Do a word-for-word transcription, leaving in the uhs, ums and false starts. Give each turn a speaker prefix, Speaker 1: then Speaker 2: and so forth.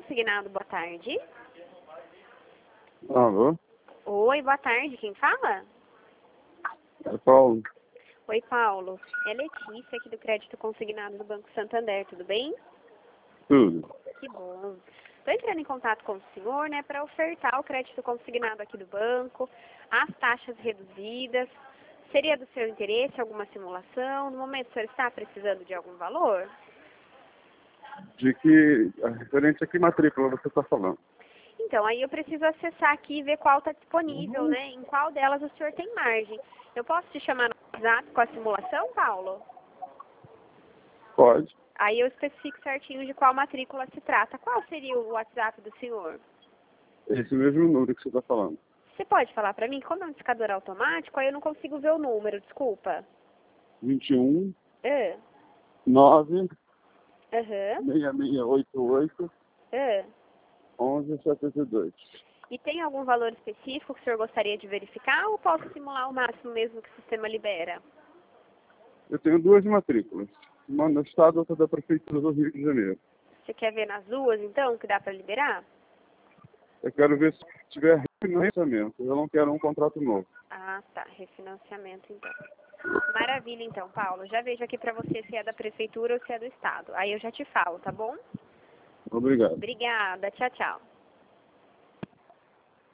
Speaker 1: Consignado, boa tarde.
Speaker 2: Alô?
Speaker 1: Oi, boa tarde, quem fala?
Speaker 2: É Paulo.
Speaker 1: Oi, Paulo. É Letícia aqui do Crédito Consignado do Banco Santander, tudo bem?
Speaker 2: Tudo.
Speaker 1: Que bom. Estou entrando em contato com o senhor, né, para ofertar o crédito consignado aqui do banco, as taxas reduzidas. Seria do seu interesse alguma simulação? No momento, o senhor está precisando de algum valor?
Speaker 2: De que, a referente a que matrícula você está falando?
Speaker 1: Então, aí eu preciso acessar aqui e ver qual está disponível, né? Em qual delas o senhor tem margem. Eu posso te chamar no WhatsApp com a simulação, Paulo?
Speaker 2: Pode.
Speaker 1: Aí eu especifico certinho de qual matrícula se trata. Qual seria o WhatsApp do senhor?
Speaker 2: Esse mesmo número que você está falando.
Speaker 1: Você pode falar para mim? Como é um discador automático, aí eu não consigo ver o número, desculpa.
Speaker 2: vinte e um,
Speaker 1: Ah,
Speaker 2: nove,
Speaker 1: aham,
Speaker 2: seis seis oito oito,
Speaker 1: ah.
Speaker 2: onze setenta e dois.
Speaker 1: E tem algum valor específico que o senhor gostaria de verificar ou posso simular o máximo mesmo que o sistema libera?
Speaker 2: Eu tenho duas matrículas. Uma no estado e outra da Prefeitura do Rio de Janeiro.
Speaker 1: Você quer ver nas duas, então, que dá para liberar?
Speaker 2: Eu quero ver se tiver refinanciamento. Eu não quero um contrato novo.
Speaker 1: Ah, tá. Refinanciamento, então. Maravilha, então, Paulo. Já vejo aqui para você se é da Prefeitura ou se é do Estado. Aí eu já te falo, tá bom?
Speaker 2: Obrigado.
Speaker 1: Obrigada. Tchau, tchau.